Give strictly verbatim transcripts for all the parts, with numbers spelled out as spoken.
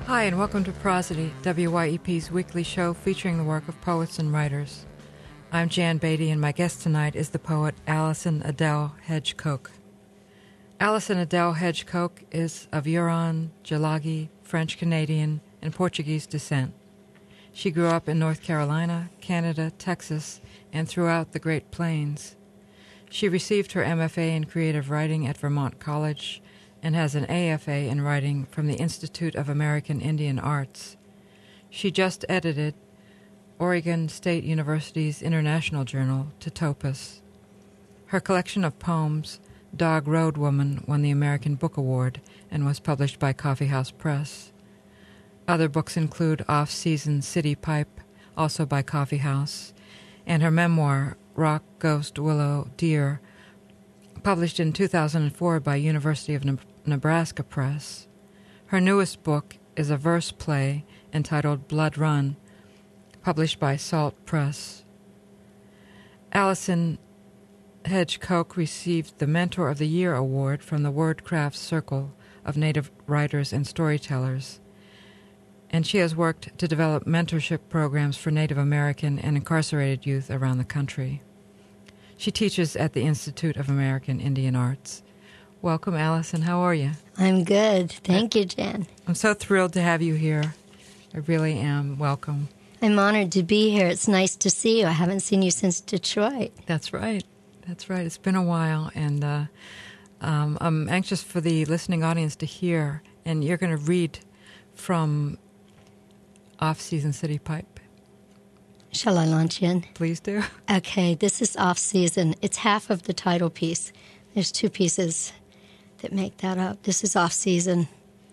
Hi, and welcome to Prosody, W Y E P's weekly show featuring the work of poets and writers. I'm Jan Beatty, and my guest tonight is the poet Alison Adele Hedge-Coke. Alison Adele Hedge-Coke is of Huron, Tsalagi, French-Canadian, and Portuguese descent. She grew up in North Carolina, Canada, Texas, and throughout the Great Plains. She received her M F A in creative writing at Vermont College and has an A F A in writing from the Institute of American Indian Arts. She just edited Oregon State University's international journal, Totopus. Her collection of poems, Dog Road Woman, won the American Book Award and was published by Coffee House Press. Other books include Off-Season City Pipe, also by Coffee House, and her memoir, Rock, Ghost, Willow, Deer, published in two thousand four by University of Nebraska Press. Her newest book is a verse play entitled Blood Run, published by Salt Press. Alison Hedge-Coke received the Mentor of the Year Award from the WordCraft Circle of Native Writers and Storytellers, and she has worked to develop mentorship programs for Native American and incarcerated youth around the country. She teaches at the Institute of American Indian Arts. Welcome, Alison. How are you? I'm good. Thank you, Jan. I'm so thrilled to have you here. I really am. Welcome. I'm honored to be here. It's nice to see you. I haven't seen you since Detroit. That's right. That's right. It's been a while, and uh, um, I'm anxious for the listening audience to hear, and you're going to read from Off-Season City Pipe. Shall I launch in? Please do. Okay, this is Off-Season. It's half of the title piece. There's two pieces that make that up. This is Off-Season.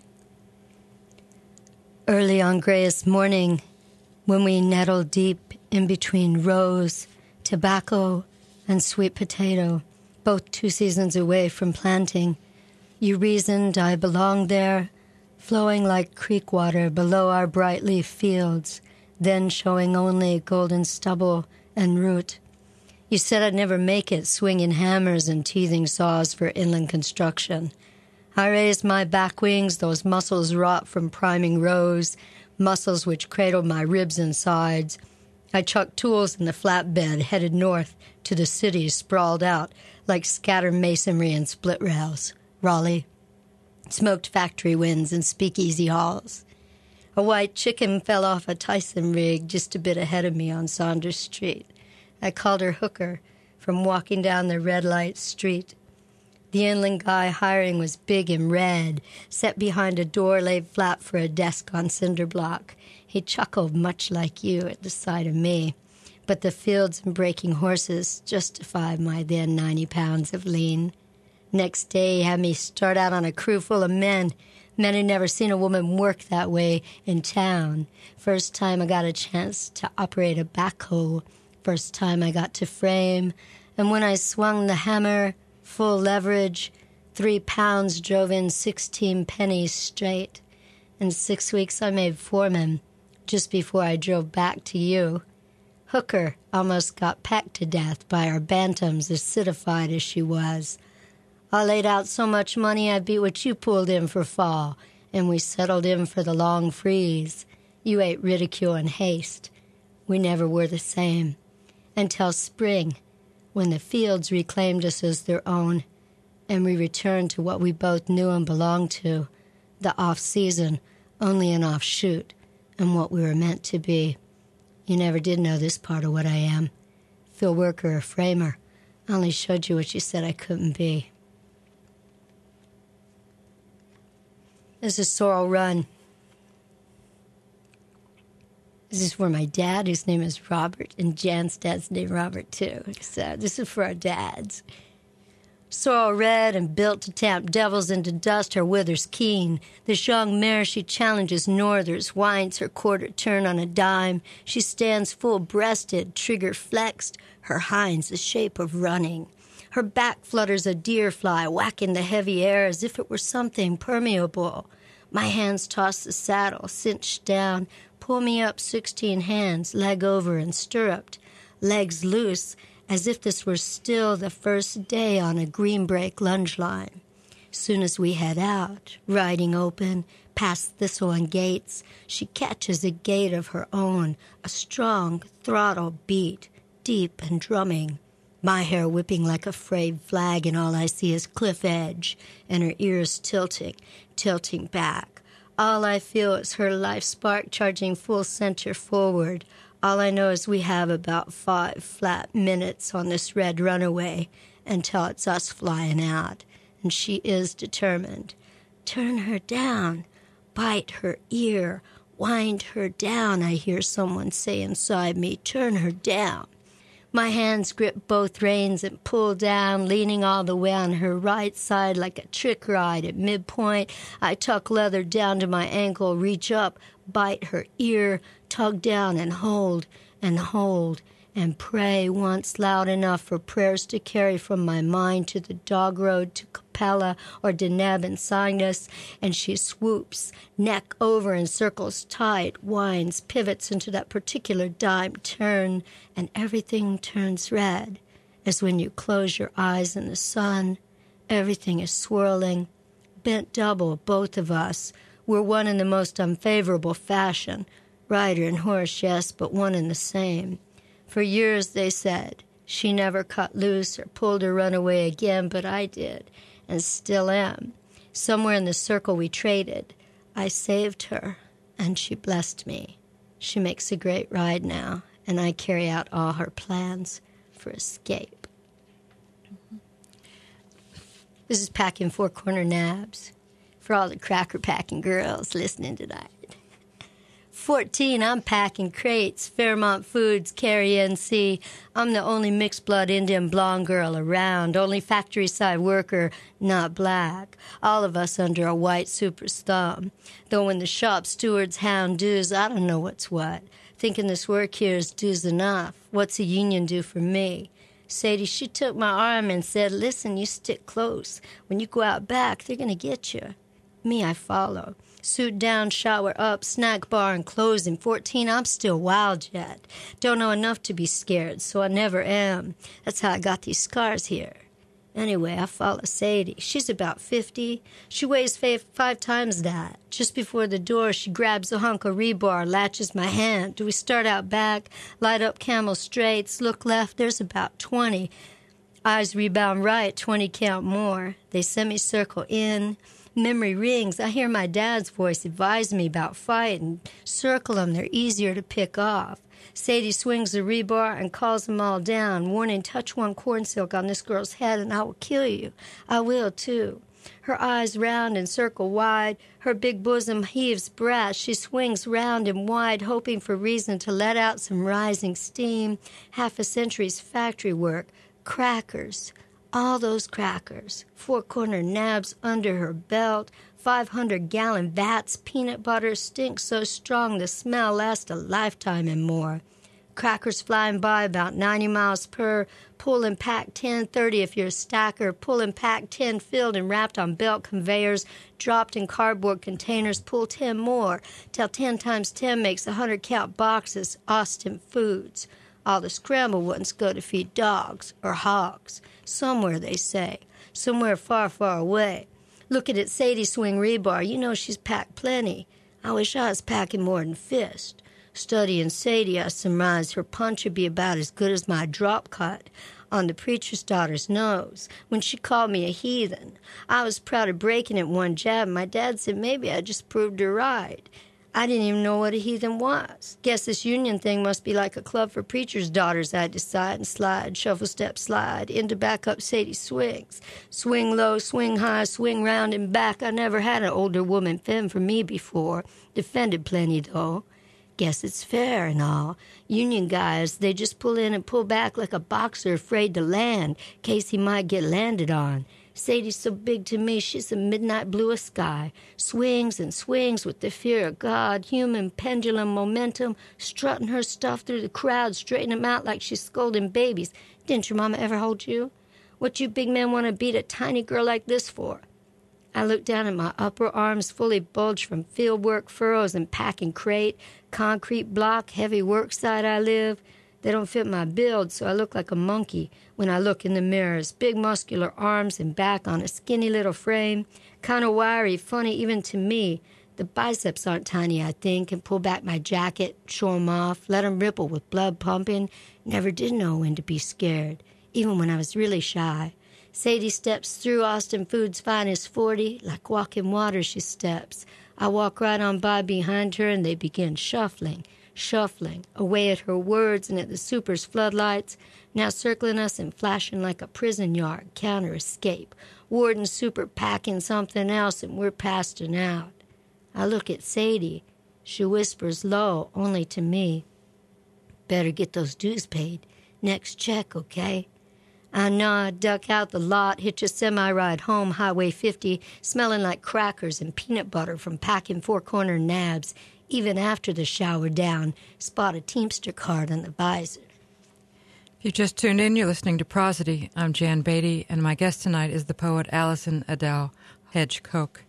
Early on grayest morning, when we nettled deep in between rose, tobacco, and sweet potato, both two seasons away from planting, you reasoned I belonged there, flowing like creek water below our bright leaf fields, then showing only golden stubble and root. You said I'd never make it, swinging hammers and teething saws for inland construction. I raised my back wings, those muscles wrought from priming rows, muscles which cradled my ribs and sides. I chucked tools in the flatbed, headed north to the cities sprawled out like scattered masonry and split rails. Raleigh, smoked factory winds and speakeasy halls. A white chicken fell off a Tyson rig just a bit ahead of me on Saunders Street. I called her Hooker from walking down the red light street. The inland guy hiring was big and red, set behind a door laid flat for a desk on cinder block. He chuckled much like you at the sight of me, but the fields and breaking horses justified my then ninety pounds of lean. Next day he had me start out on a crew full of men, men who'd never seen a woman work that way in town. First time I got a chance to operate a backhoe. First time I got to frame, and when I swung the hammer, full leverage, three pounds drove in sixteen pennies straight. In six weeks I made foreman, just before I drove back to you. Hooker almost got pecked to death by our bantams, acidified as she was. I laid out so much money I beat what you pulled in for fall, and we settled in for the long freeze. You ate ridicule and haste. We never were the same. Until spring, when the fields reclaimed us as their own, and we returned to what we both knew and belonged to, the off-season, only an offshoot, and what we were meant to be. You never did know this part of what I am. Field worker or framer. I only showed you what you said I couldn't be. This is Sorrel Run. This is for my dad, whose name is Robert, and Jan's dad's name Robert, too. So this is for our dads. Sorrel red and built to tamp devils into dust, her withers keen. This young mare, she challenges northers, winds her quarter turn on a dime. She stands full-breasted, trigger flexed, her hinds the shape of running. Her back flutters a deer fly, whacking the heavy air as if it were something permeable. My hands toss the saddle, cinched down, pull me up sixteen hands, leg over and stirruped, legs loose, as if this were still the first day on a green break lunge line. Soon as we head out, riding open, past Thistle and Gates, she catches a gait of her own, a strong throttle beat, deep and drumming. My hair whipping like a frayed flag, and all I see is cliff edge, and her ears tilting, tilting back. All I feel is her life spark charging full center forward. All I know is we have about five flat minutes on this red runaway until it's us flying out, and she is determined. Turn her down, bite her ear, wind her down, I hear someone say inside me, turn her down. My hands grip both reins and pull down, leaning all the way on her right side like a trick ride. At midpoint, I tuck leather down to my ankle, reach up, bite her ear, tug down and hold and hold and pray once loud enough for prayers to carry from my mind to the dog road to Capella or Deneb and Cygnus, and she swoops, neck over and circles tight, winds, pivots into that particular dime turn, and everything turns red, as when you close your eyes in the sun. Everything is swirling, bent double, both of us. We're one in the most unfavorable fashion. Rider and horse, yes, but one and the same. For years, they said, she never cut loose or pulled her runaway again, but I did, and still am. Somewhere in the circle we traded, I saved her, and she blessed me. She makes a great ride now, and I carry out all her plans for escape. Mm-hmm. This is Packing Four Corner Nabs for all the cracker-packing girls listening tonight. fourteen, I'm packing crates, Fairmont Foods, Carrie N C. I'm the only mixed-blood Indian blonde girl around, only factory-side worker, not black. All of us under a white super's thumb. Though when the shop stewards hound dues, I don't know what's what. Thinking this work here is dues enough. What's a union do for me? Sadie, she took my arm and said, listen, you stick close. When you go out back, they're going to get you. Me, I follow. Suit down, shower up, snack bar and closing. fourteen, I'm still wild yet. Don't know enough to be scared, so I never am. That's how I got these scars here. Anyway, I follow Sadie. She's about fifty. She weighs five, five times that. Just before the door, she grabs a hunk of rebar, latches my hand. Do we start out back, light up Camel Straights, look left? There's about twenty. Eyes rebound right, twenty count more. They semicircle in. Memory rings. I hear my dad's voice advise me about fighting. Circle them. They're easier to pick off. Sadie swings the rebar and calls them all down, warning, touch one corn silk on this girl's head and I will kill you. I will, too. Her eyes round and circle wide. Her big bosom heaves brass. She swings round and wide, hoping for reason to let out some rising steam. Half a century's factory work. Crackers. All those crackers, four-corner nabs under her belt, five hundred gallon vats, peanut butter stinks so strong the smell lasts a lifetime and more. Crackers flying by about ninety miles per, pull and pack ten, thirty if you're a stacker, pull and pack ten filled and wrapped on belt conveyors, dropped in cardboard containers, pull ten more, till ten times ten makes one hundred count boxes, Austin Foods. All the scrambled ones go to feed dogs or hogs. Somewhere, they say. Somewhere far, far away. Looking at Sadie swing rebar, you know she's packed plenty. I wish I was packing more than fist. Studying Sadie, I surmised her punch would be about as good as my drop cut on the preacher's daughter's nose. When she called me a heathen, I was proud of breaking it one jab. My dad said maybe I just proved her right. I didn't even know what a heathen was. Guess this union thing must be like a club for preachers' daughters, I decide, and slide, shuffle step, slide, into back up Sadie swings. Swing low, swing high, swing round and back. I never had an older woman fend for me before. Defended plenty, though. Guess it's fair and all. Union guys, they just pull in and pull back like a boxer afraid to land, case he might get landed on. Sadie's so big to me, she's the midnight blue of sky. Swings and swings with the fear of God, human pendulum momentum, strutting her stuff through the crowd, straightening them out like she's scolding babies. Didn't your mama ever hold you? What you big men want to beat a tiny girl like this for? I look down at my upper arms fully bulged from field work, furrows, and packing crate, concrete block, heavy work site I live. They don't fit my build, so I look like a monkey when I look in the mirrors. Big muscular arms and back on a skinny little frame. Kind of wiry, funny even to me. The biceps aren't tiny, I think, and pull back my jacket, show 'em off, let 'em ripple with blood pumping. Never did know when to be scared, even when I was really shy. Sadie steps through Austin Food's finest forty. Like walking water, she steps. I walk right on by behind her, and they begin shuffling, shuffling, away at her words and at the super's floodlights, now circling us and flashing like a prison yard, counter escape. Ward and super packing something else, and we're passing out. I look at Sadie. She whispers low, only to me. Better get those dues paid. Next check, okay? I nod, duck out the lot, hitch a semi-ride home, Highway fifty, smelling like crackers and peanut butter from packing four-corner nabs. Even after the shower down, spot a Teamster card on the visor. If you just tuned in, you're listening to Prosody. I'm Jan Beatty, and my guest tonight is the poet Allison Adele Hedge Koch.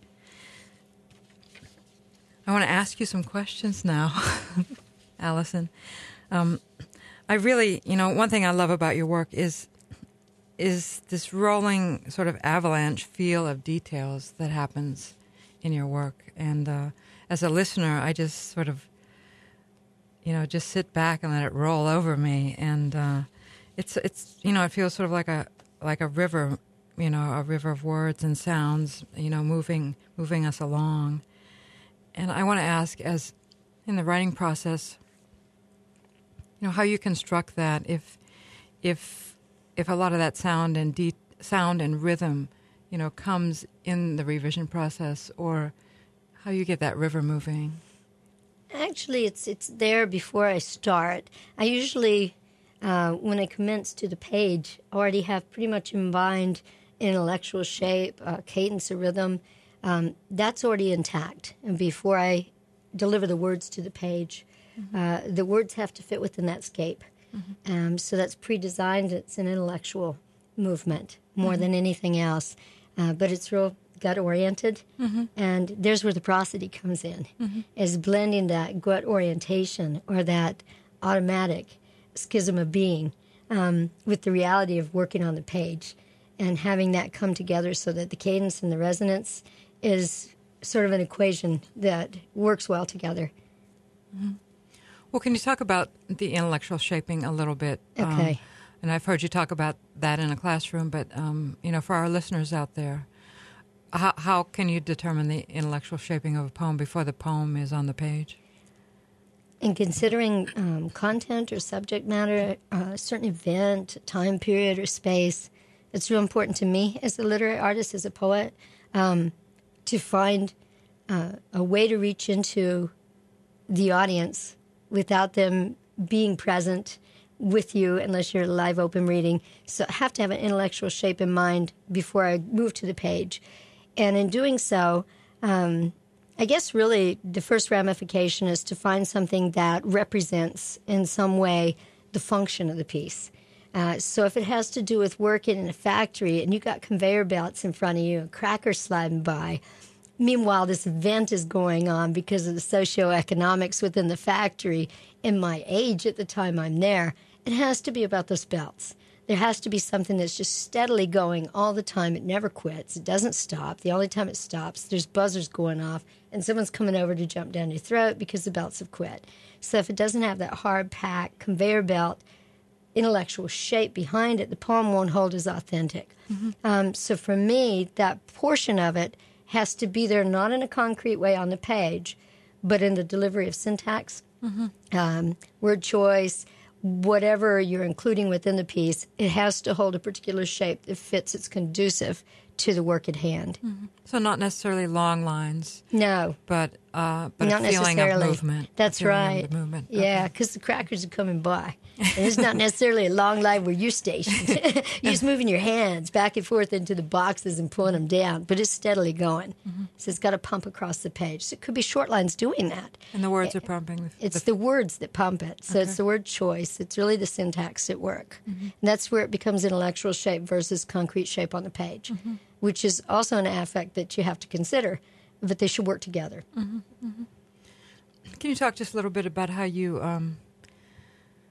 I want to ask you some questions now, Allison. Um, I really, you know, one thing I love about your work is is this rolling sort of avalanche feel of details that happens in your work. And uh, as a listener, I just sort of, you know, just sit back and let it roll over me. And uh, it's, it's, you know, it feels sort of like a like a river, you know, a river of words and sounds, you know, moving moving us along. And I want to ask, as in the writing process, you know, how you construct that, if if if a lot of that sound and de- sound and rhythm, you know, comes in the revision process, or how you get that river moving. Actually, it's it's there before I start. I usually, uh, when I commence to the page, already have pretty much in mind intellectual shape, uh, cadence, or rhythm. Um, that's already intact. And before I deliver the words to the page, mm-hmm. uh, the words have to fit within that scape. Mm-hmm. Um, so that's pre-designed. It's an intellectual movement more mm-hmm. than anything else. Uh, but it's real gut-oriented. Mm-hmm. And there's where the prosody comes in, mm-hmm. is blending that gut orientation or that automatic schism of being um, with the reality of working on the page and having that come together so that the cadence and the resonance is sort of an equation that works well together. Mm-hmm. Well, can you talk about the intellectual shaping a little bit? Okay. Um, and I've heard you talk about that in a classroom, but, um, you know, for our listeners out there, how, how can you determine the intellectual shaping of a poem before the poem is on the page? In considering um, content or subject matter, uh, a certain event, time period, or space, it's real important to me as a literary artist, as a poet, um, to find uh, a way to reach into the audience without them being present with you unless you're live open reading. So I have to have an intellectual shape in mind before I move to the page. And in doing so, um, I guess really the first ramification is to find something that represents in some way the function of the piece. Uh, so if it has to do with working in a factory and you got conveyor belts in front of you and crackers sliding by, meanwhile, this event is going on because of the socioeconomics within the factory and my age at the time I'm there. It has to be about those belts. There has to be something that's just steadily going all the time. It never quits. It doesn't stop. The only time it stops, there's buzzers going off, and someone's coming over to jump down your throat because the belts have quit. So if it doesn't have that hard-packed conveyor belt intellectual shape behind it, the poem won't hold as authentic. Mm-hmm. Um, so for me, that portion of it has to be there not in a concrete way on the page, but in the delivery of syntax, mm-hmm. um, word choice, whatever you're including within the piece. It has to hold a particular shape that fits, it's conducive to the work at hand. Mm-hmm. So not necessarily long lines. No. But uh, but not a feeling necessarily. of movement. That's right. Of the movement. Yeah, because okay. the crackers are coming by. And it's not necessarily a long line where you're stationed. You're just moving your hands back and forth into the boxes and pulling them down, but it's steadily going. Mm-hmm. So it's got to pump across the page. So it could be short lines doing that. And the words are pumping. The, it's the, the words that pump it. So okay. it's the word choice. It's really the syntax at work. Mm-hmm. And that's where it becomes intellectual shape versus concrete shape on the page, mm-hmm. which is also an affect that you have to consider, but they should work together. Mm-hmm. Mm-hmm. Can you talk just a little bit about how you um,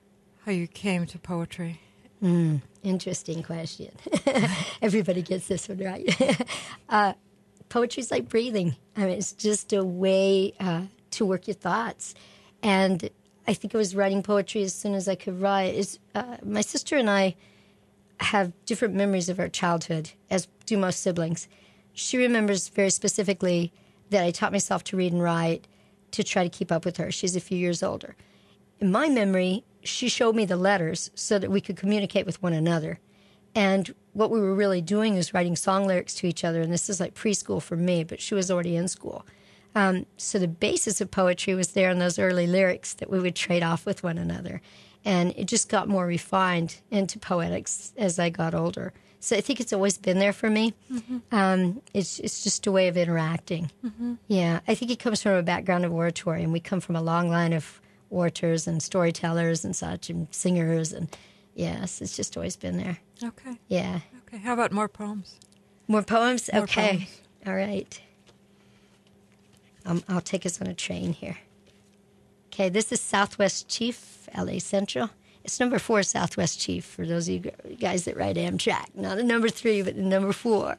how you came to poetry? Mm, interesting question. Everybody gets this one right. uh, poetry's like breathing. I mean, it's just a way uh, to work your thoughts. And I think I was writing poetry as soon as I could write. Is uh, my sister and I have different memories of our childhood, as do most siblings. She remembers very specifically that I taught myself to read and write to try to keep up with her. She's a few years older. In my memory, she showed me the letters so that we could communicate with one another. And what we were really doing is writing song lyrics to each other, and this is like preschool for me, but she was already in school. Um, so the basis of poetry was there in those early lyrics that we would trade off with one another. And it just got more refined into poetics as I got older. So I think it's always been there for me. Mm-hmm. Um, it's it's just a way of interacting. Mm-hmm. Yeah, I think it comes from a background of oratory, and we come from a long line of orators and storytellers and such, and singers, and yes, it's just always been there. Okay. Yeah. Okay, how about more poems? More poems? More okay. poems. All right. Um, I'll take us on a train here. Okay, this is Southwest Chief, L A Central. It's number four, Southwest Chief, for those of you guys that ride Amtrak. Not a number three, but the number four.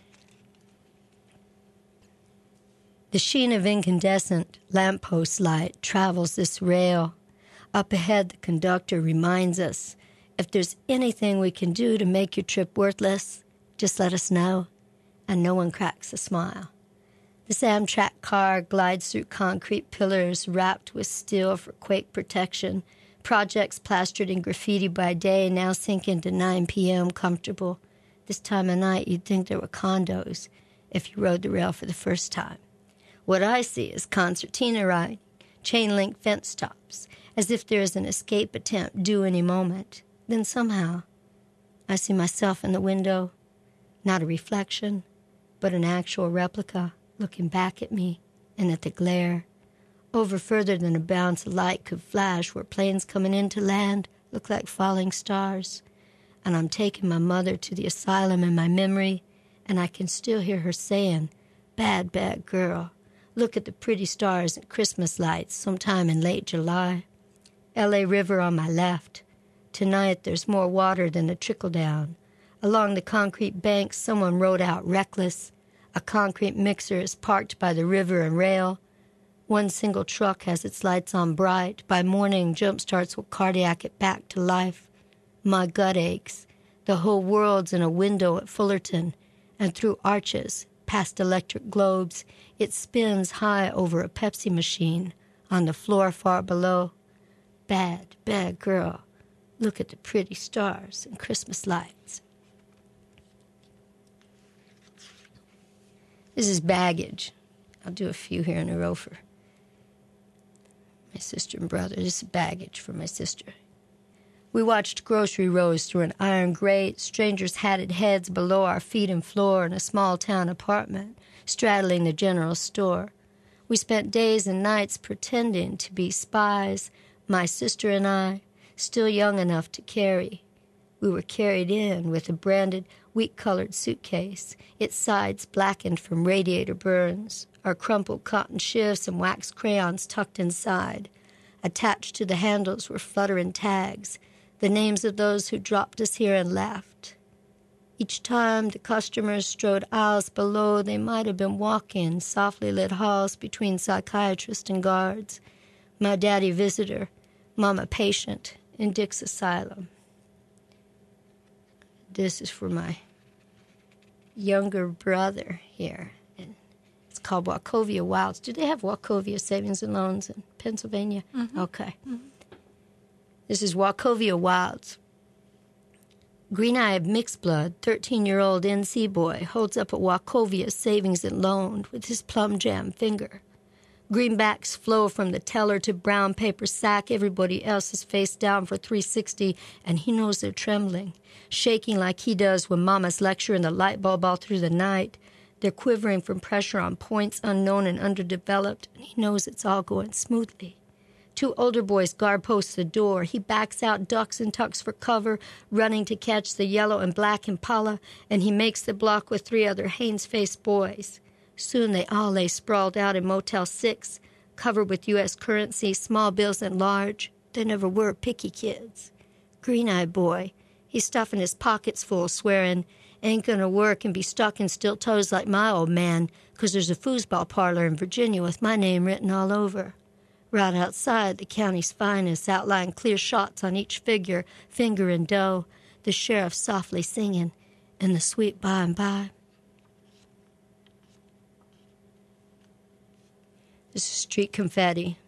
The sheen of incandescent lamppost light travels this rail. Up ahead, the conductor reminds us, if there's anything we can do to make your trip worthless, just let us know. And no one cracks a smile. This Amtrak car glides through concrete pillars wrapped with steel for quake protection. Projects plastered in graffiti by day now sink into nine p.m. comfortable. This time of night, you'd think there were condos if you rode the rail for the first time. What I see is concertina riding, chain-link fence tops, as if there is an escape attempt due any moment. Then somehow, I see myself in the window, not a reflection, but an actual replica, looking back at me and at the glare. Over further than a bounce of light could flash where planes coming into land look like falling stars. And I'm taking my mother to the asylum in my memory, and I can still hear her saying, "Bad, bad girl. Look at the pretty stars and Christmas lights sometime in late July. L A River on my left. Tonight there's more water than a trickle-down. Along the concrete banks someone rode out reckless. A concrete mixer is parked by the river and rail. One single truck has its lights on bright. By morning, jump-starts will cardiac it back to life. My gut aches. The whole world's in a window at Fullerton, and through arches, past electric globes, it spins high over a Pepsi machine on the floor far below. Bad, bad girl. Look at the pretty stars and Christmas lights." This is Baggage. I'll do a few here in a row for my sister and brother. This is Baggage for my sister. We watched grocery rows through an iron grate, strangers' hatted heads below our feet and floor in a small-town apartment, straddling the general store. We spent days and nights pretending to be spies, my sister and I, still young enough to carry. We were carried in with a branded, wheat-colored suitcase, its sides blackened from radiator burns, our crumpled cotton shifts and wax crayons tucked inside. Attached to the handles were fluttering tags, the names of those who dropped us here and left. Each time the customers strode aisles below, they might have been walking softly lit halls between psychiatrists and guards. My daddy visitor, mama patient in Dick's asylum. This is for my younger brother here. And it's called Wachovia Wilds. Do they have Wachovia Savings and Loans in Pennsylvania? Mm-hmm. Okay. Mm-hmm. This is Wachovia Wilds. Green-eyed mixed blood, thirteen-year-old N C boy holds up a Wachovia Savings and Loan with his plum jam finger. Greenbacks flow from the teller to brown paper sack. Everybody else is face down for three sixty, and he knows they're trembling, shaking like he does when Mama's lecturing the light bulb all through the night. They're quivering from pressure on points unknown and underdeveloped, and he knows it's all going smoothly. Two older boys guard post the door. He backs out, ducks and tucks for cover, running to catch the yellow and black Impala, and he makes the block with three other Haynes-faced boys. Soon they all lay sprawled out in Motel six, covered with U S currency, small bills and large. There never were picky kids. Green-eyed boy. He's stuffing his pockets full, swearing, ain't gonna work and be stuck in stilt toes like my old man, 'cause there's a foosball parlor in Virginia with my name written all over. Right outside, the county's finest, outline clear shots on each figure, finger and dough, the sheriff softly singing, in the sweet by and by. This is street confetti.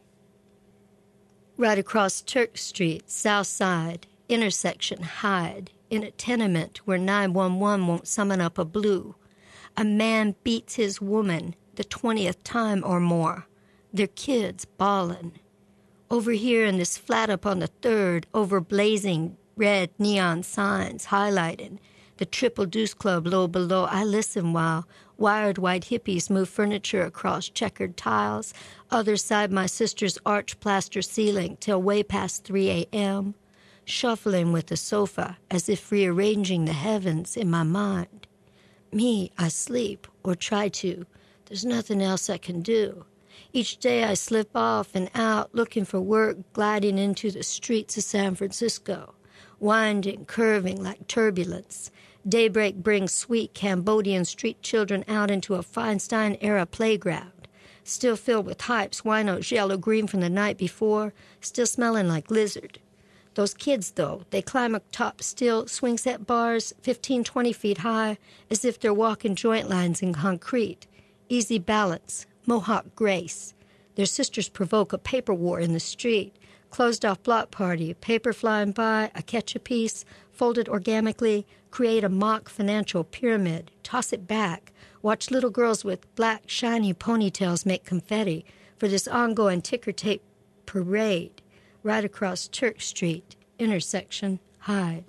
Right across Turk Street, south side, intersection Hyde, in a tenement where nine one one won't summon up a blue. A man beats his woman the twentieth time or more. Their kids bawling. Over here in this flat up on the third, over blazing red neon signs highlighted. The Triple Deuce Club low below. I listen while wired white hippies move furniture across checkered tiles. Other side my sister's arch plaster ceiling till way past three a.m. Shuffling with the sofa as if rearranging the heavens in my mind. Me, I sleep, or try to. There's nothing else I can do. Each day I slip off and out looking for work, gliding into the streets of San Francisco, winding, curving like turbulence. Daybreak brings sweet Cambodian street children out into a Feinstein-era playground, still filled with hypes, winos yellow-green from the night before, still smelling like lizard. Those kids, though, they climb atop steel swing set bars fifteen, twenty feet high, as if they're walking joint lines in concrete. Easy balance, Mohawk grace. Their sisters provoke a paper war in the street. Closed-off block party, paper flying by, I catch a piece, fold it organically, create a mock financial pyramid, toss it back, watch little girls with black, shiny ponytails make confetti for this ongoing ticker-tape parade right across Turk Street, intersection Hyde.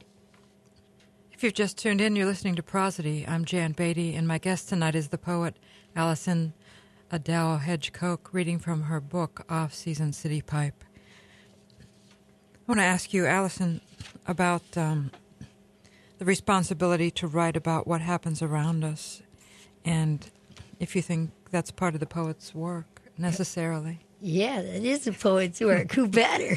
If you've just tuned in, you're listening to Prosody. I'm Jan Beatty, and my guest tonight is the poet Allison Adele Hedge-Koch, reading from her book, Off-Season City Pipe. I want to ask you, Allison, about um, the responsibility to write about what happens around us, and if you think that's part of the poet's work, necessarily. Yeah, that is a poet's work. Who better?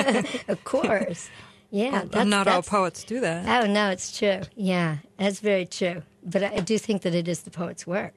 Of course. Yeah. Well, that's, not that's, all poets do that. Oh, no, it's true. Yeah, that's very true. But I do think that it is the poet's work.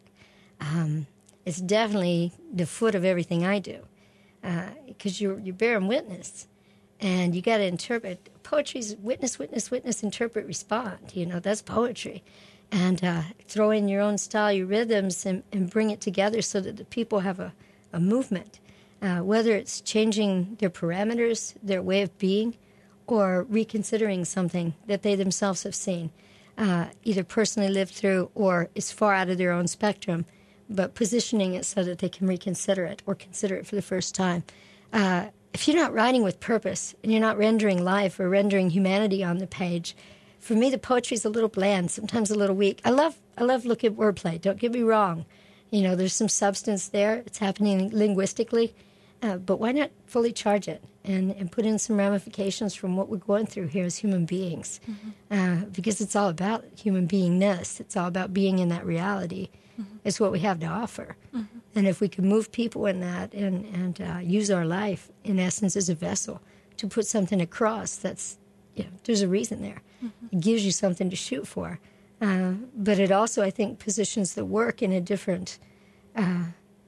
Um, it's definitely the foot of everything I do, because uh, you're, you're bearing witness, and you got to interpret. Poetry's witness, witness, witness, interpret, respond. You know, that's poetry. And uh, throw in your own style, your rhythms, and, and bring it together so that the people have a, a movement. Uh, whether it's changing their parameters, their way of being, or reconsidering something that they themselves have seen, uh, either personally lived through or is far out of their own spectrum, but positioning it so that they can reconsider it or consider it for the first time. Uh, if you're not writing with purpose and you're not rendering life or rendering humanity on the page, for me the poetry's a little bland, sometimes a little weak. I love I love looking at wordplay, don't get me wrong. You know, there's some substance there. It's happening linguistically. Uh, but why not fully charge it and, and put in some ramifications from what we're going through here as human beings? Mm-hmm. Uh, because it's all about human beingness. It's all about being in that reality. Mm-hmm. It's what we have to offer. Mm-hmm. And if we can move people in that and, and uh, use our life, in essence, as a vessel to put something across, that's, you know, there's a reason there. Mm-hmm. It gives you something to shoot for. Uh, but it also, I think, positions the work in a different, uh,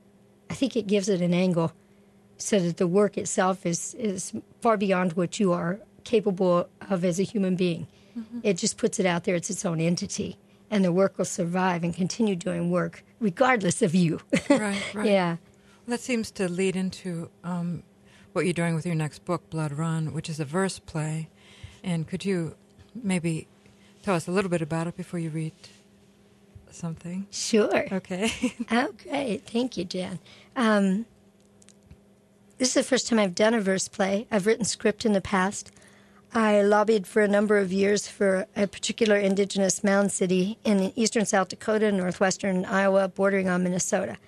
I think it gives it an angle so that the work itself is, is far beyond what you are capable of as a human being. Mm-hmm. It just puts it out there. It's its own entity. And the work will survive and continue doing work regardless of you. Right, right. Yeah. Well, that seems to lead into um, what you're doing with your next book, Blood Run, which is a verse play. And could you maybe tell us a little bit about it before you read something? Sure. Okay. Oh, great. Thank you, Jan. Um, this is the first time I've done a verse play. I've written script in the past. I lobbied for a number of years for a particular indigenous mound city in eastern South Dakota, northwestern Iowa, bordering on Minnesota.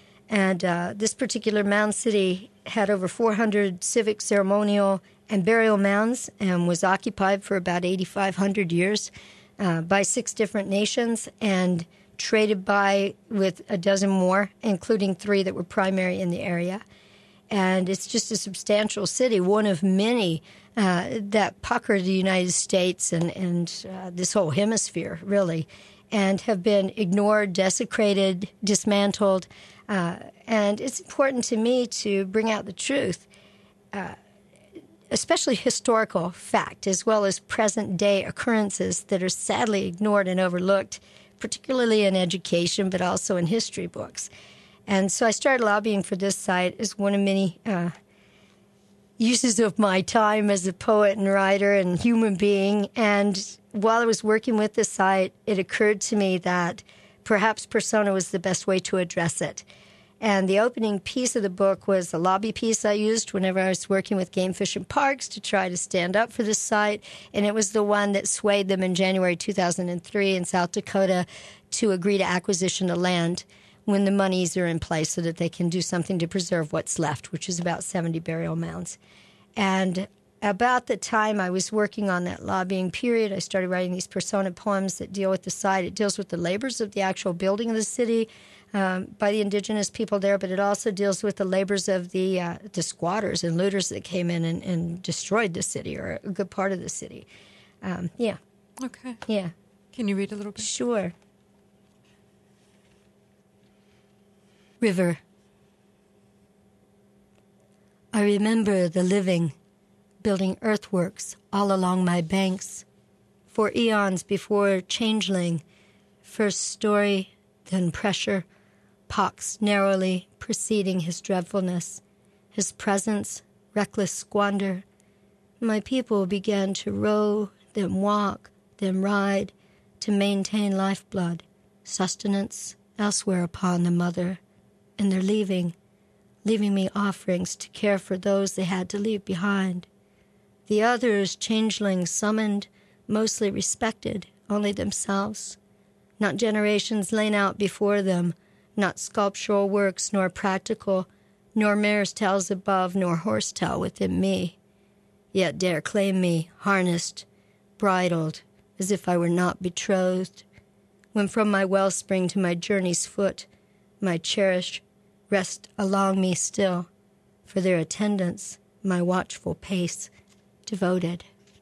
And uh, this particular mound city had over four hundred civic, ceremonial, and burial mounds and was occupied for about eighty-five hundred years uh, by six different nations and traded by with a dozen more, including three that were primary in the area. And it's just a substantial city, one of many uh, that pucker the United States and, and uh, this whole hemisphere, really, and have been ignored, desecrated, dismantled. Uh, and it's important to me to bring out the truth, uh, especially historical fact, as well as present-day occurrences that are sadly ignored and overlooked, particularly in education, but also in history books. And so I started lobbying for this site as one of many uh, uses of my time as a poet and writer and human being. And while I was working with the site, it occurred to me that perhaps persona was the best way to address it. And the opening piece of the book was a lobby piece I used whenever I was working with Game Fish and Parks to try to stand up for this site. And it was the one that swayed them in January two thousand three in South Dakota to agree to acquisition of land when the monies are in place so that they can do something to preserve what's left, which is about seventy burial mounds. And about the time I was working on that lobbying period, I started writing these persona poems that deal with the site. It deals with the labors of the actual building of the city um, by the indigenous people there, but it also deals with the labors of the uh, the squatters and looters that came in and, and destroyed the city, or a good part of the city. Um, yeah. Okay. Yeah. Can you read a little bit? Sure. River. I remember the living, building earthworks all along my banks, for eons before changeling, first story, then pressure, pox narrowly preceding his dreadfulness, his presence, reckless squander. My people began to row, then walk, then ride, to maintain lifeblood, sustenance elsewhere upon the mother, and they're leaving, leaving me offerings to care for those they had to leave behind. The others, changelings summoned, mostly respected, only themselves. Not generations lain out before them, not sculptural works, nor practical, nor mare's tails above, nor horse tail within me. Yet dare claim me, harnessed, bridled, as if I were not betrothed. When from my wellspring to my journey's foot, my cherished rest along me still, for their attendance, my watchful pace, devoted.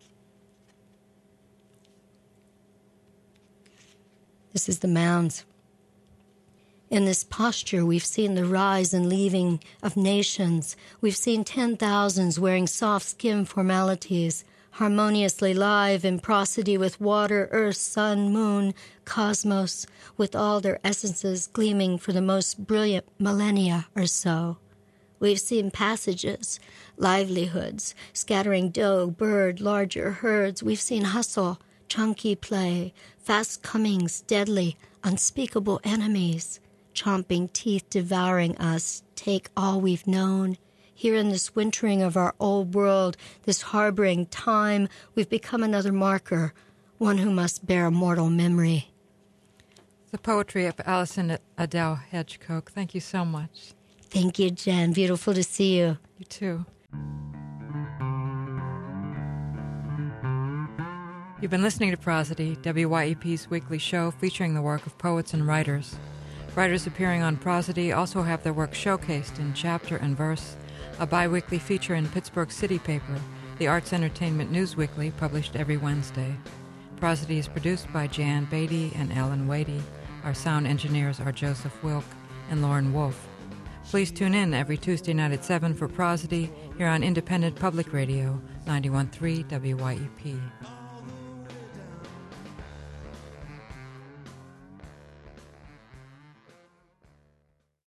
This is the mounds. In this posture, we've seen the rise and leaving of nations. We've seen ten thousands wearing soft skin formalities, harmoniously live in prosody with water, earth, sun, moon, cosmos, with all their essences gleaming for the most brilliant millennia or so. We've seen passages, livelihoods, scattering doe, bird, larger herds. We've seen hustle, chunky play, fast comings, deadly, unspeakable enemies, chomping teeth, devouring us, take all we've known. Here in this wintering of our old world, this harboring time, we've become another marker, one who must bear a mortal memory. The poetry of Alison Adele Hedgecock. Thank you so much. Thank you, Jen. Beautiful to see you. You too. You've been listening to Prosody, W Y E P's weekly show featuring the work of poets and writers. Writers appearing on Prosody also have their work showcased in Chapter and Verse, a bi-weekly feature in Pittsburgh City Paper, the Arts Entertainment News Weekly, published every Wednesday. Prosody is produced by Jan Beatty and Alan Wadey. Our sound engineers are Joseph Wilk and Lauren Wolfe. Please tune in every Tuesday night at seven for Prosody here on Independent Public Radio, ninety-one point three W Y E P.